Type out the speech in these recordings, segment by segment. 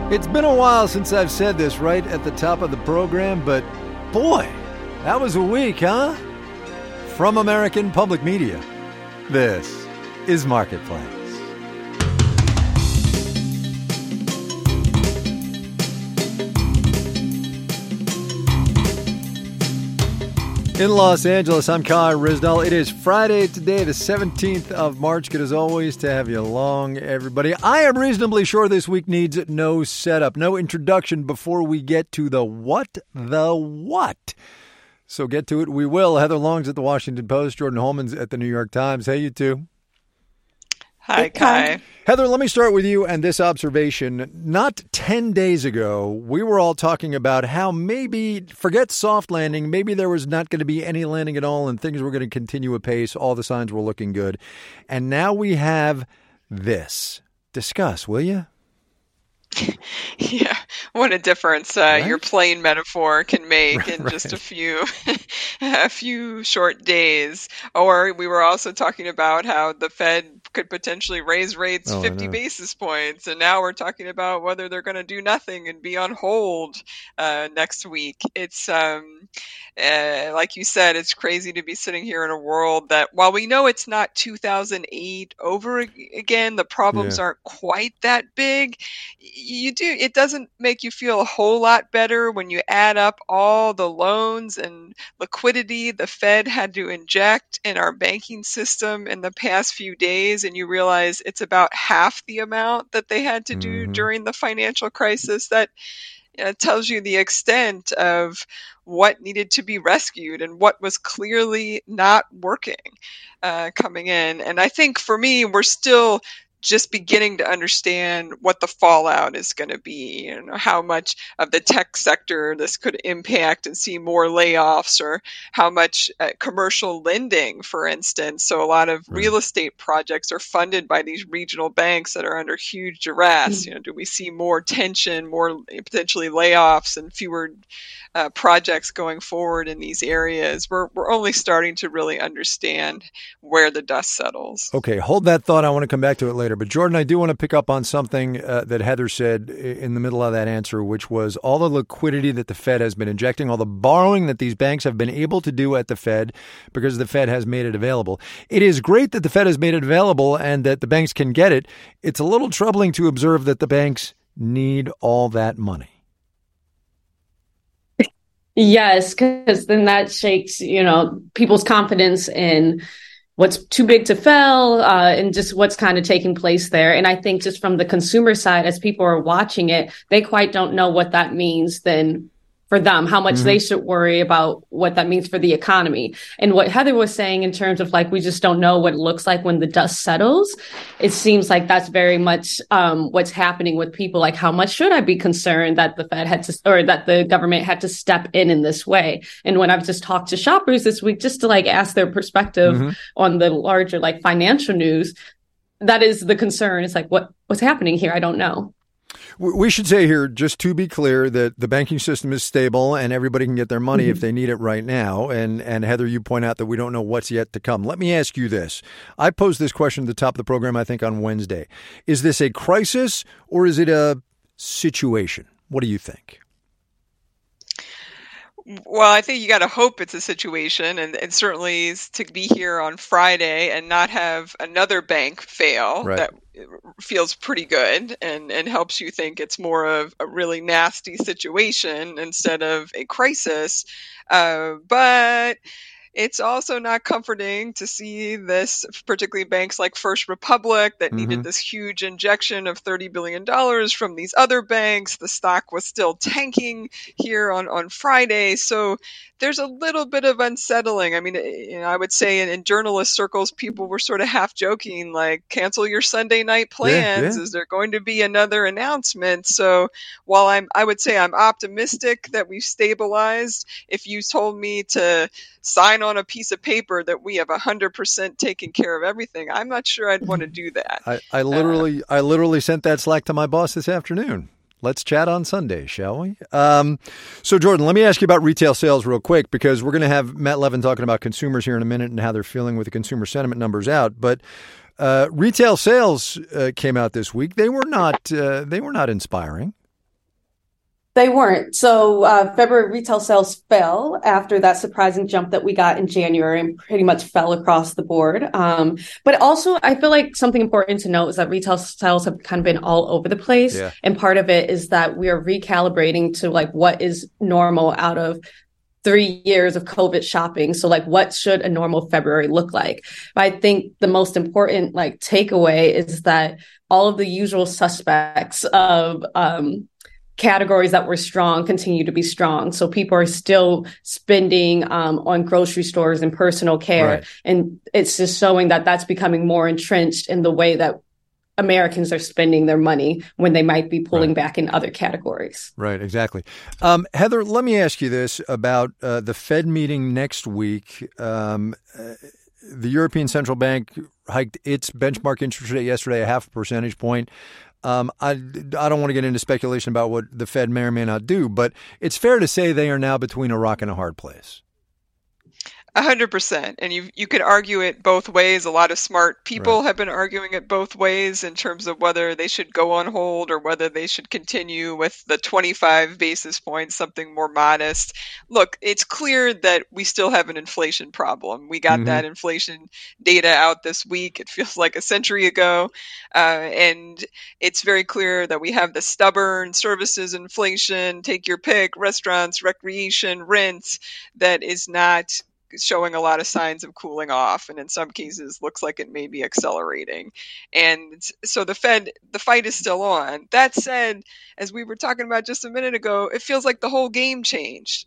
It's been a while since I've said this right at the top of the program, but boy, that was a week, huh? From American Public Media, this is Marketplace. In Los Angeles, I'm Kai Ryssdal. It is Friday today, the 17th of March. Good as always to have you along, everybody. I am reasonably sure this week needs no setup, no introduction before we get to the what. So get to it. We will. Heather Long's at the Washington Post. Jordan Holman's at the New York Times. Hey, you two. Hi, Kai. Heather, let me start with you and this observation. Not 10 days ago, we were all talking about how maybe, forget soft landing, maybe there was not going to be any landing at all and things were going to continue apace. All the signs were looking good. And now we have this. Discuss, will you? Yeah, what a difference your plane metaphor can make in Right. just a few short days. Or we were also talking about how the Fed could potentially raise rates 50 basis points, and now we're talking about whether they're going to do nothing and be on hold next week. It's like you said, it's crazy to be sitting here in a world that, while we know it's not 2008 over again, the problems aren't quite that big. It doesn't make you feel a whole lot better when you add up all the loans and liquidity the Fed had to inject in our banking system in the past few days, and you realize it's about half the amount that they had to do during the financial crisis. That tells you the extent of what needed to be rescued and what was clearly not working coming in. And I think for me, we're still just beginning to understand what the fallout is going to be, how much of the tech sector this could impact and see more layoffs, or how much commercial lending, for instance. So a lot of real estate projects are funded by these regional banks that are under huge duress. Do we see more tension, more potentially layoffs, and fewer projects going forward in these areas? We're only starting to really understand where the dust settles. Okay, hold that thought. I want to come back to it later. But Jordan, I do want to pick up on something that Heather said in the middle of that answer, which was all the liquidity that the Fed has been injecting, all the borrowing that these banks have been able to do at the Fed because the Fed has made it available. It is great that the Fed has made it available and that the banks can get it. It's a little troubling to observe that the banks need all that money. Yes, because then that shakes, people's confidence in what's too big to fail and just what's kind of taking place there. And I think just from the consumer side, as people are watching it, they quite don't know what that means then for them, how much they should worry about what that means for the economy. And what Heather was saying in terms of we just don't know what it looks like when the dust settles. It seems like that's very much what's happening with people. Like, how much should I be concerned that the Fed had to, or that the government had to step in this way? And when I've just talked to shoppers this week, just to ask their perspective on the larger financial news, that is the concern. It's what's happening here? I don't know. We should say here, just to be clear, that the banking system is stable and everybody can get their money if they need it right now. And Heather, you point out that we don't know what's yet to come. Let me ask you this. I posed this question at the top of the program, I think, on Wednesday. Is this a crisis or is it a situation? What do you think? Well, I think you got to hope it's a situation, and certainly to be here on Friday and not have another bank fail, that feels pretty good and helps you think it's more of a really nasty situation instead of a crisis. But it's also not comforting to see this, particularly banks like First Republic that needed this huge injection of $30 billion from these other banks. The stock was still tanking here on Friday. So there's a little bit of unsettling. I mean, I would say in journalist circles, people were sort of half joking, cancel your Sunday night plans. Is there going to be another announcement? So while I would say I'm optimistic that we've stabilized, if you told me to sign on a piece of paper that we have 100% taken care of everything, I'm not sure I'd want to do that. I literally sent that Slack to my boss this afternoon. Let's chat on Sunday, shall we? So, Jordan, let me ask you about retail sales real quick, because we're going to have Matt Levin talking about consumers here in a minute and how they're feeling with the consumer sentiment numbers out. But retail sales came out this week. They were not inspiring. They weren't. So February retail sales fell after that surprising jump that we got in January and pretty much fell across the board. But also, I feel like something important to note is that retail sales have kind of been all over the place. Yeah. And part of it is that we are recalibrating to like what is normal out of 3 years of COVID shopping. So like, what should a normal February look like? But I think the most important like takeaway is that all of the usual suspects of categories that were strong continue to be strong. So people are still spending on grocery stores and personal care. Right. And it's just showing that that's becoming more entrenched in the way that Americans are spending their money when they might be pulling back in other categories. Right, exactly. Heather, let me ask you this about the Fed meeting next week. The European Central Bank hiked its benchmark interest rate yesterday, 0.5 percentage point. I don't want to get into speculation about what the Fed may or may not do, but it's fair to say they are now between a rock and a hard place. 100%. And you could argue it both ways. A lot of smart people have been arguing it both ways in terms of whether they should go on hold or whether they should continue with the 25 basis points, something more modest. Look, it's clear that we still have an inflation problem. We got that inflation data out this week. It feels like a century ago. And it's very clear that we have the stubborn services inflation, take your pick, restaurants, recreation, rents, that is not showing a lot of signs of cooling off, and in some cases looks like it may be accelerating. And so the fight is still on. That said, as we were talking about just a minute ago, it feels like the whole game changed.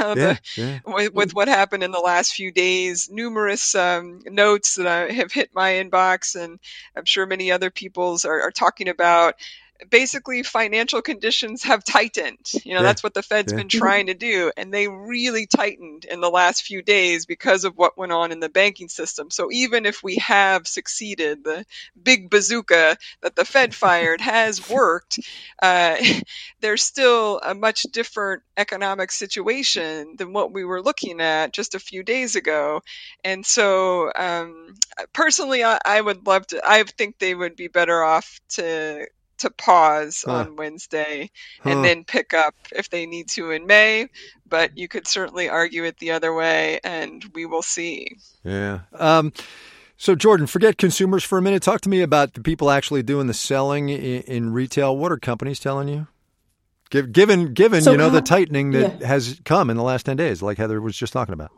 With what happened in the last few days. Numerous notes that have hit my inbox, and I'm sure many other people's are talking about. Basically, financial conditions have tightened. That's what the Fed's been trying to do. And they really tightened in the last few days because of what went on in the banking system. So even if we have succeeded, the big bazooka that the Fed fired has worked, there's still a much different economic situation than what we were looking at just a few days ago. And so personally, I would love to, I think they would be better off to pause on Wednesday and then pick up if they need to in May. But you could certainly argue it the other way, and we will see. Yeah. So, Jordan, forget consumers for a minute. Talk to me about the people actually doing the selling in retail. What are companies telling you? Given the tightening that has come in the last 10 days, like Heather was just talking about.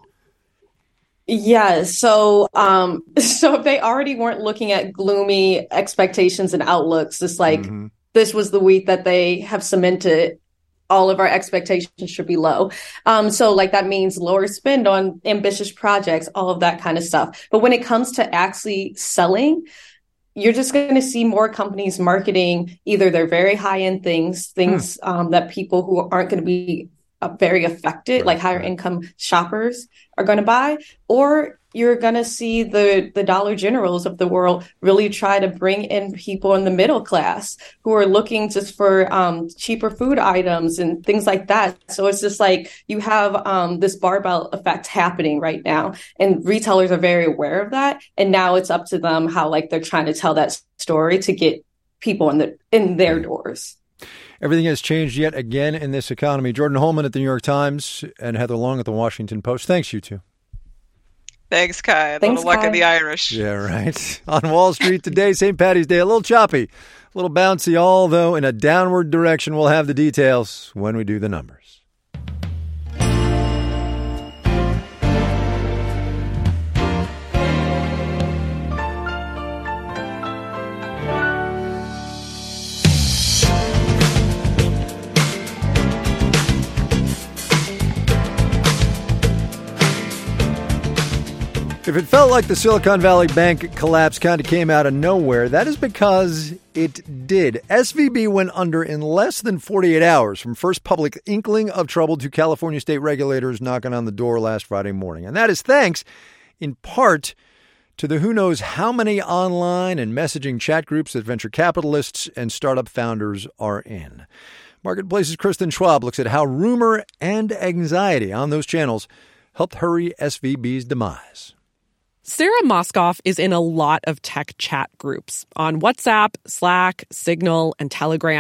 Yeah. So if they already weren't looking at gloomy expectations and outlooks, just like this was the week that they have cemented all of our expectations should be low. So like that means lower spend on ambitious projects, all of that kind of stuff. But when it comes to actually selling, you're just going to see more companies marketing either their very high end things that people who aren't going to be very affected, like higher income shoppers are going to buy, or you're going to see the Dollar Generals of the world really try to bring in people in the middle class who are looking just for cheaper food items and things like that. So it's just like you have this barbell effect happening right now, and retailers are very aware of that. And now it's up to them how like they're trying to tell that story to get people in their doors. Everything has changed yet again in this economy. Jordan Holman at the New York Times and Heather Long at the Washington Post. Thanks, you two. Thanks, Kai. A little luck of the Irish. Yeah, right. On Wall Street today, St. Paddy's Day, a little choppy, a little bouncy, although in a downward direction. We'll have the details when we do the numbers. If it felt like the Silicon Valley Bank collapse kind of came out of nowhere, that is because it did. SVB went under in less than 48 hours from first public inkling of trouble to California state regulators knocking on the door last Friday morning. And that is thanks, in part, to the who knows how many online and messaging chat groups that venture capitalists and startup founders are in. Marketplace's Kristen Schwab looks at how rumor and anxiety on those channels helped hurry SVB's demise. Sarah Moskoff is in a lot of tech chat groups on WhatsApp, Slack, Signal, and Telegram.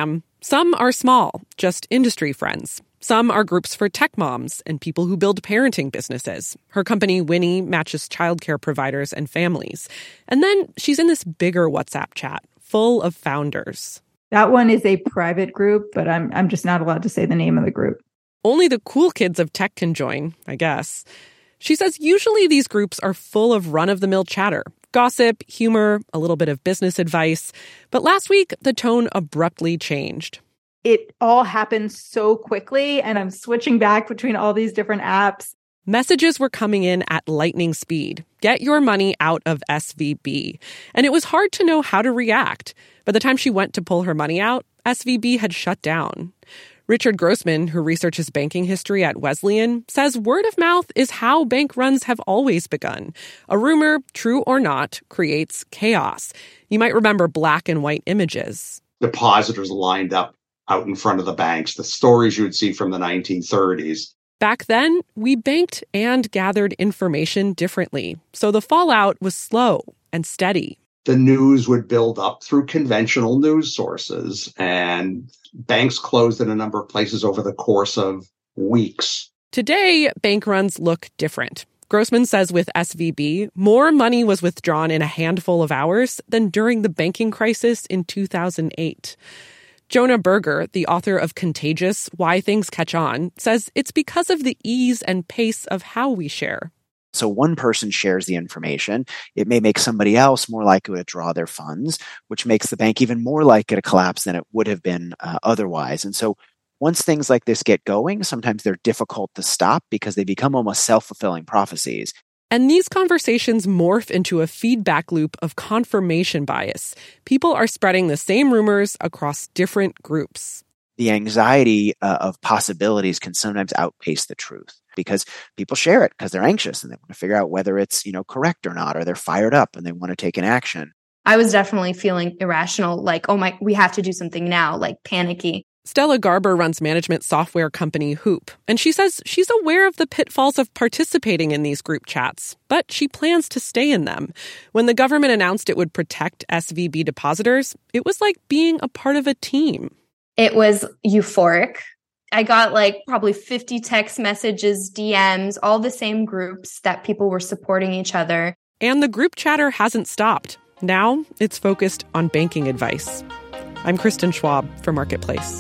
Some are small, just industry friends. Some are groups for tech moms and people who build parenting businesses. Her company, Winnie, matches childcare providers and families. And then she's in this bigger WhatsApp chat full of founders. That one is a private group, but I'm just not allowed to say the name of the group. Only the cool kids of tech can join, I guess. She says usually these groups are full of run-of-the-mill chatter, gossip, humor, a little bit of business advice. But last week, the tone abruptly changed. It all happened so quickly, and I'm switching back between all these different apps. Messages were coming in at lightning speed. Get your money out of SVB. And it was hard to know how to react. By the time she went to pull her money out, SVB had shut down. Richard Grossman, who researches banking history at Wesleyan, says word of mouth is how bank runs have always begun. A rumor, true or not, creates chaos. You might remember black and white images. Depositors lined up out in front of the banks, the stories you would see from the 1930s. Back then, we banked and gathered information differently, so the fallout was slow and steady. The news would build up through conventional news sources, and banks closed in a number of places over the course of weeks. Today, bank runs look different. Grossman says with SVB, more money was withdrawn in a handful of hours than during the banking crisis in 2008. Jonah Berger, the author of Contagious: Why Things Catch On, says it's because of the ease and pace of how we share. So one person shares the information. It may make somebody else more likely to draw their funds, which makes the bank even more likely to collapse than it would have been otherwise. And so once things like this get going, sometimes they're difficult to stop because they become almost self-fulfilling prophecies. And these conversations morph into a feedback loop of confirmation bias. People are spreading the same rumors across different groups. The anxiety of possibilities can sometimes outpace the truth because people share it because they're anxious and they want to figure out whether it's, correct or not, or they're fired up and they want to take an action. I was definitely feeling irrational, like, we have to do something now, like panicky. Stella Garber runs management software company Hoop, and she says she's aware of the pitfalls of participating in these group chats, but she plans to stay in them. When the government announced it would protect SVB depositors, it was like being a part of a team. It was euphoric. I got probably 50 text messages, DMs, all the same groups that people were supporting each other. And the group chatter hasn't stopped. Now it's focused on banking advice. I'm Kristen Schwab for Marketplace.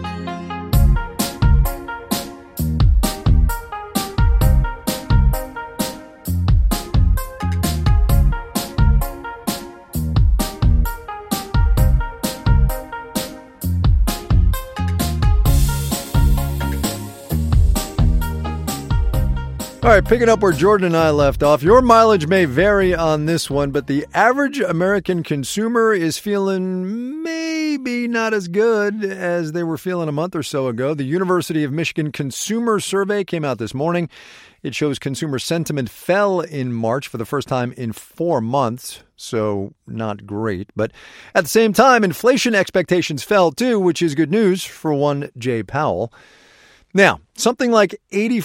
All right, picking up where Jordan and I left off, your mileage may vary on this one, but the average American consumer is feeling maybe not as good as they were feeling a month or so ago. The University of Michigan Consumer Survey came out this morning. It shows consumer sentiment fell in March for the first time in 4 months, so not great. But at the same time, inflation expectations fell too, which is good news for one Jay Powell. Now, something like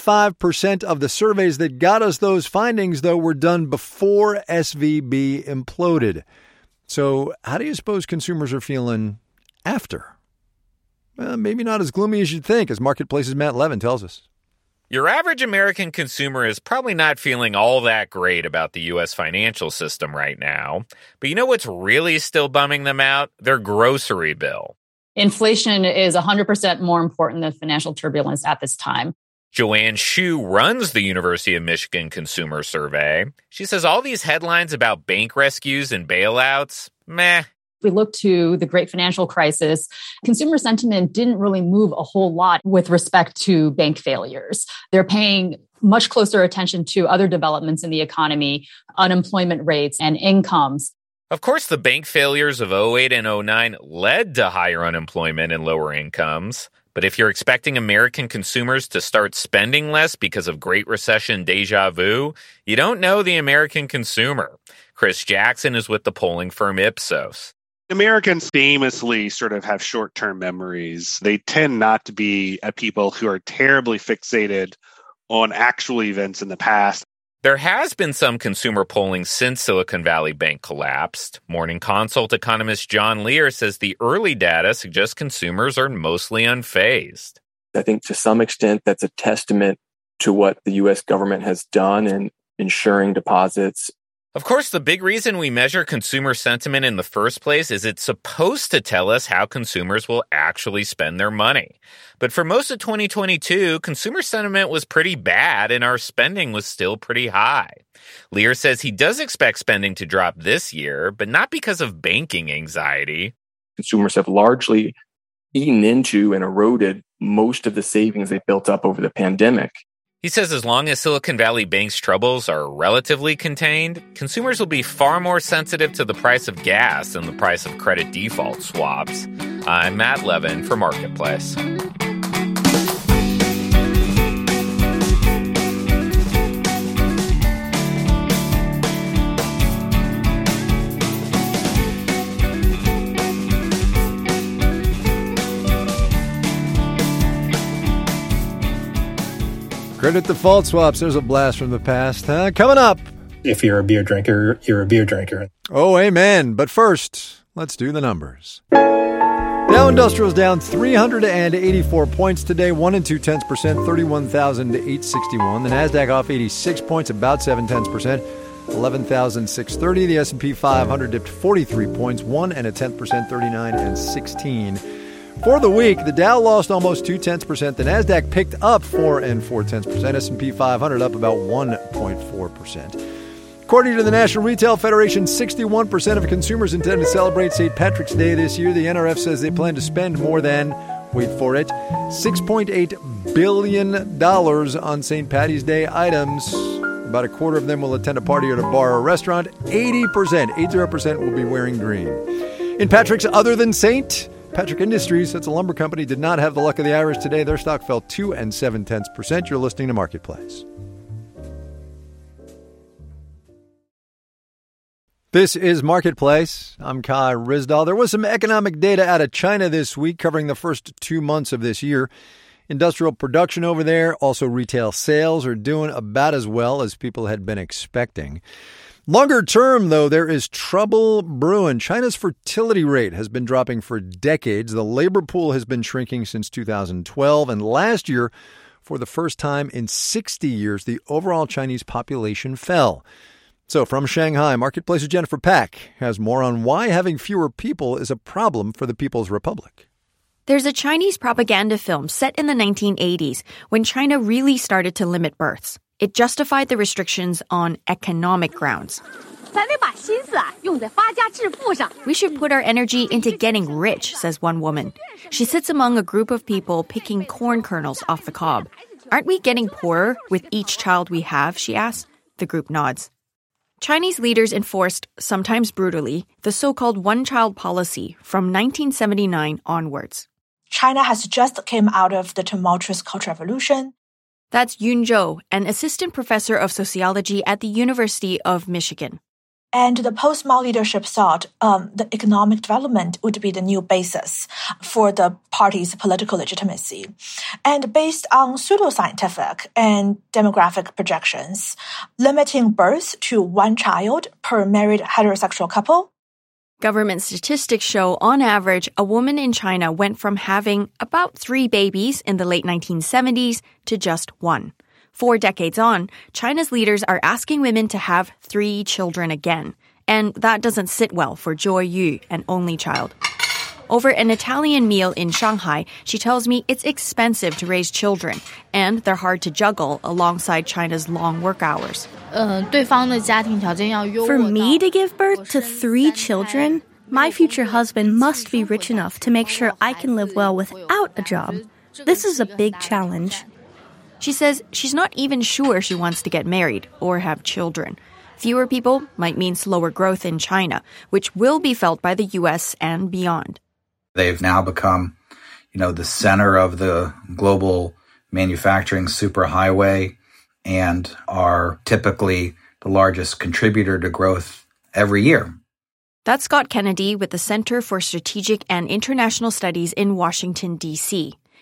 85% of the surveys that got us those findings, though, were done before SVB imploded. So how do you suppose consumers are feeling after? Well, maybe not as gloomy as you'd think, as Marketplace's Matt Levin tells us. Your average American consumer is probably not feeling all that great about the U.S. financial system right now. But you know what's really still bumming them out? Their grocery bill. Inflation is 100% more important than financial turbulence at this time. Joanne Shu runs the University of Michigan Consumer Survey. She says all these headlines about bank rescues and bailouts, meh. We look to the great financial crisis. Consumer sentiment didn't really move a whole lot with respect to bank failures. They're paying much closer attention to other developments in the economy, unemployment rates and incomes. Of course, the bank failures of 2008 and 2009 led to higher unemployment and lower incomes. But if you're expecting American consumers to start spending less because of Great Recession deja vu, you don't know the American consumer. Chris Jackson is with the polling firm Ipsos. Americans famously sort of have short-term memories. They tend not to be people who are terribly fixated on actual events in the past. There has been some consumer polling since Silicon Valley Bank collapsed. Morning Consult economist John Lear says the early data suggests consumers are mostly unfazed. I think to some extent that's a testament to what the U.S. government has done in ensuring deposits. Of course, the big reason we measure consumer sentiment in the first place is it's supposed to tell us how consumers will actually spend their money. But for most of 2022, consumer sentiment was pretty bad and our spending was still pretty high. Lear says he does expect spending to drop this year, but not because of banking anxiety. Consumers have largely eaten into and eroded most of the savings they built up over the pandemic. He says as long as Silicon Valley Bank's troubles are relatively contained, consumers will be far more sensitive to the price of gas than the price of credit default swaps. I'm Matt Levin for Marketplace. Credit default swaps, there's a blast from the past, huh? Coming up. If you're a beer drinker, you're a beer drinker. Oh, amen. But first, let's do the numbers. Dow Industrial's down 384 points today, 1 2/10%, 31,861. The Nasdaq off 86 points, about 7/10%, 11,630. The S&P 500 dipped 43 points, 1 1/10%, 39,16. For the week, the Dow lost almost 0.2%. The Nasdaq picked up 4 4/10%. S&P 500 up about 1.4%. According to the National Retail Federation, 61% of consumers intend to celebrate St. Patrick's Day this year. The NRF says they plan to spend more than, wait for it, $6.8 billion on St. Patty's Day items. About a quarter of them will attend a party at a bar or restaurant. 80% will be wearing green. In Patrick's other than St. Patrick Industries, that's a lumber company, did not have the luck of the Irish today. Their stock fell 2 7/10%. You're listening to Marketplace. This is Marketplace. I'm Kai Ryssdal. There was some economic data out of China this week covering the first 2 months of this year. Industrial production over there, also retail sales, are doing about as well as people had been expecting. Longer term, though, there is trouble brewing. China's fertility rate has been dropping for decades. The labor pool has been shrinking since 2012. And last year, for the first time in 60 years, the overall Chinese population fell. So from Shanghai, Marketplace's Jennifer Pack has more on why having fewer people is a problem for the People's Republic. There's a Chinese propaganda film set in the 1980s when China really started to limit births. It justified the restrictions on economic grounds. We should put our energy into getting rich, says one woman. She sits among a group of people picking corn kernels off the cob. Aren't we getting poorer with each child we have, she asks. The group nods. Chinese leaders enforced, sometimes brutally, the so-called one-child policy from 1979 onwards. China has just come out of the tumultuous Cultural Revolution. That's Yun Zhou, an assistant professor of sociology at the University of Michigan. And the post-Mao leadership thought the economic development would be the new basis for the party's political legitimacy. And based on pseudoscientific and demographic projections, limiting births to one child per married heterosexual couple. Government statistics show, on average, a woman in China went from having about 3 babies in the late 1970s to just 1. 4 decades on, China's leaders are asking women to have 3 children again. And that doesn't sit well for Joy Yu, an only child. Over an Italian meal in Shanghai, she tells me it's expensive to raise children, and they're hard to juggle alongside China's long work hours. For me to give birth to 3 children, my future husband must be rich enough to make sure I can live well without a job. This is a big challenge. She says she's not even sure she wants to get married or have children. Fewer people might mean slower growth in China, which will be felt by the U.S. and beyond. They've now become, the center of the global manufacturing superhighway and are typically the largest contributor to growth every year. That's Scott Kennedy with the Center for Strategic and International Studies in Washington, D.C.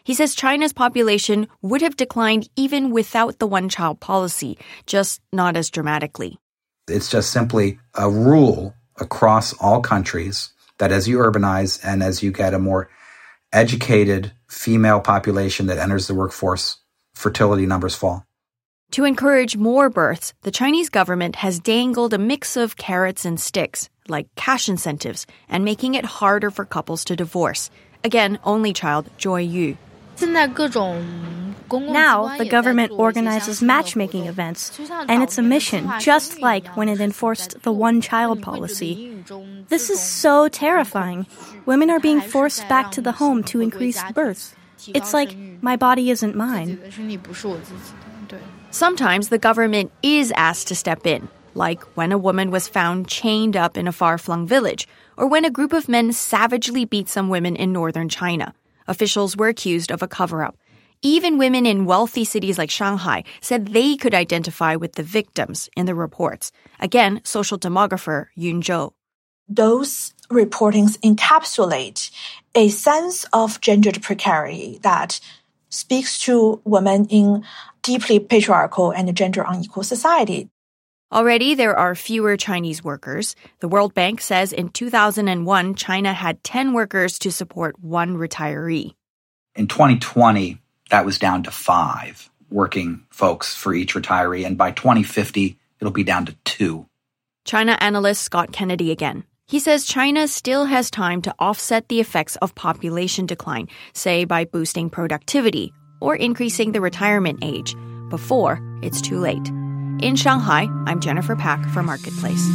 He says China's population would have declined even without the one-child policy, just not as dramatically. It's just simply a rule across all countries that as you urbanize and as you get a more educated female population that enters the workforce, fertility numbers fall. To encourage more births, the Chinese government has dangled a mix of carrots and sticks, like cash incentives, and making it harder for couples to divorce. Again, only child Joy Yu. Now, the government organizes matchmaking events, and it's a mission, just like when it enforced the one-child policy. This is so terrifying. Women are being forced back to the home to increase births. It's like, my body isn't mine. Sometimes the government is asked to step in, like when a woman was found chained up in a far-flung village, or when a group of men savagely beat some women in northern China. Officials were accused of a cover-up. Even women in wealthy cities like Shanghai said they could identify with the victims in the reports. Again, social demographer Yun Zhou. Those reportings encapsulate a sense of gendered precarity that speaks to women in deeply patriarchal and gender unequal society. Already, there are fewer Chinese workers. The World Bank says in 2001, China had 10 workers to support one retiree. In 2020, that was down to 5 working folks for each retiree, and by 2050, it'll be down to 2. China analyst Scott Kennedy again. He says China still has time to offset the effects of population decline, say by boosting productivity or increasing the retirement age, before it's too late. In Shanghai, I'm Jennifer Pack for Marketplace.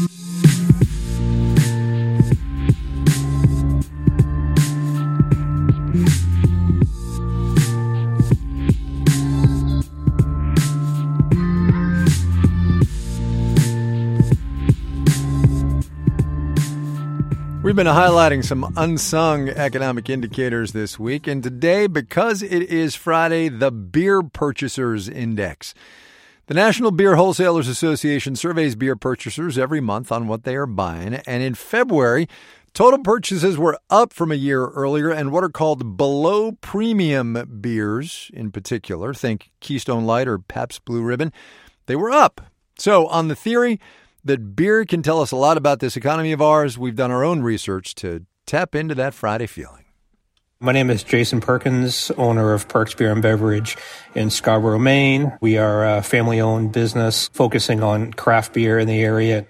We've been highlighting some unsung economic indicators this week, and today, because it is Friday, the Beer Purchasers Index. The National Beer Wholesalers Association surveys beer purchasers every month on what they are buying, and in February, total purchases were up from a year earlier, and what are called below premium beers in particular, think Keystone Light or Pabst Blue Ribbon, they were up. So on the theory that beer can tell us a lot about this economy of ours, we've done our own research to tap into that Friday feeling. My name is Jason Perkins, owner of Perks Beer and Beverage in Scarborough, Maine. We are a family-owned business focusing on craft beer in the area.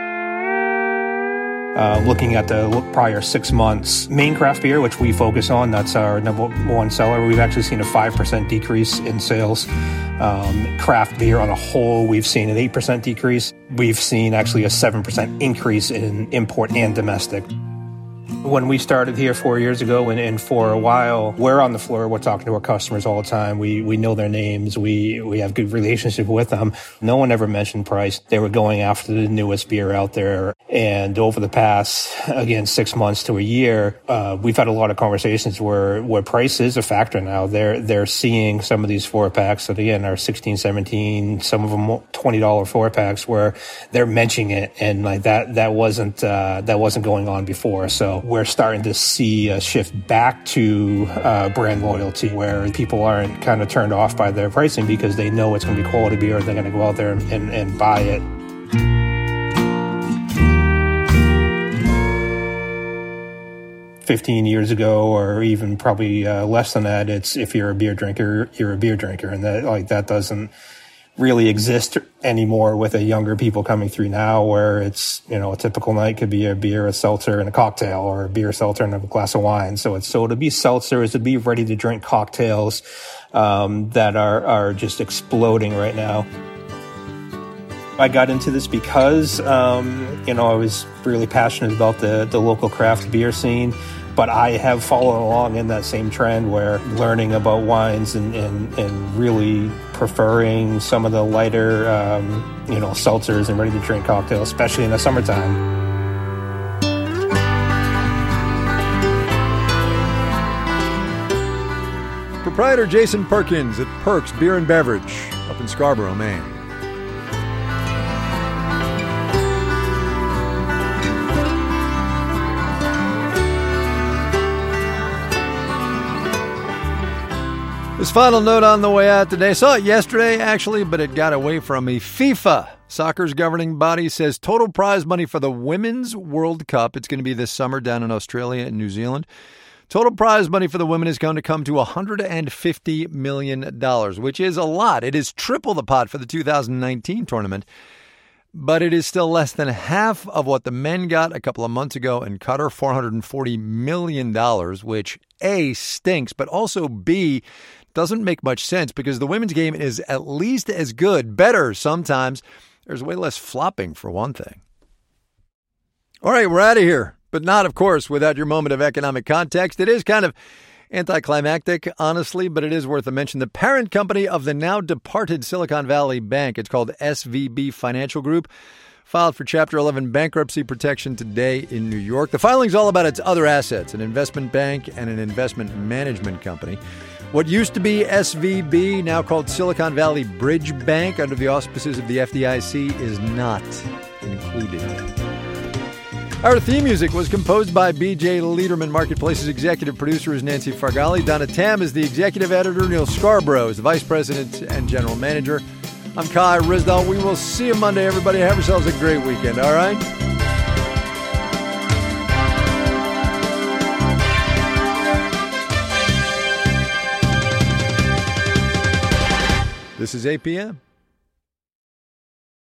Looking at the prior 6 months, Maine craft beer, which we focus on, that's our number one seller. We've actually seen a 5% decrease in sales. Craft beer on a whole, we've seen an 8% decrease. We've seen actually a 7% increase in import and domestic. When we started here 4 years ago, and for a while, we're on the floor, we're talking to our customers all the time. We know their names. We have good relationship with them. No one ever mentioned price. They were going after the newest beer out there. And over the past, again, 6 months to a year, we've had a lot of conversations where price is a factor now. They're seeing some of these 4-packs that, again, are $16, $17, some of them $20 4-packs where they're mentioning it. And like that wasn't going on before. So we're starting to see a shift back to brand loyalty where people aren't kind of turned off by their pricing because they know it's going to be quality beer. They're going to go out there and buy it. $15 years ago, or even probably less than that, it's if you're a beer drinker, you're a beer drinker. And that doesn't really exist anymore with the younger people coming through now, where it's, a typical night could be a beer, a seltzer, and a cocktail, or a beer, seltzer, and a glass of wine. So to be seltzer is to be ready to drink cocktails that are just exploding right now. I got into this because, I was really passionate about the local craft beer scene. But I have followed along in that same trend where learning about wines and really preferring some of the lighter, seltzers and ready-to-drink cocktails, especially in the summertime. Proprietor Jason Perkins at Perks Beer and Beverage up in Scarborough, Maine. This final note on the way out today. Saw it yesterday, actually, but it got away from me. FIFA, soccer's governing body, says total prize money for the Women's World Cup. It's going to be this summer down in Australia and New Zealand. Total prize money for the women is going to come to $150 million, which is a lot. It is triple the pot for the 2019 tournament, but it is still less than half of what the men got a couple of months ago in Qatar, $440 million, which A, stinks, but also B, doesn't make much sense because the women's game is at least as good, better sometimes. There's way less flopping, for one thing. All right, we're out of here, but not, of course, without your moment of economic context. It is kind of anticlimactic, honestly, but it is worth a mention. The parent company of the now departed Silicon Valley Bank, it's called SVB Financial Group, filed for Chapter 11 bankruptcy protection today in New York. The filing's all about its other assets, an investment bank and an investment management company. What used to be SVB, now called Silicon Valley Bridge Bank under the auspices of the FDIC, is not included. Our theme music was composed by B.J. Liederman. Marketplace's executive producer is Nancy Fargali. Donna Tam is the executive editor. Neil Scarborough is the vice president and general manager. I'm Kai Ryssdal. We will see you Monday, everybody. Have yourselves a great weekend, all right? This is APM.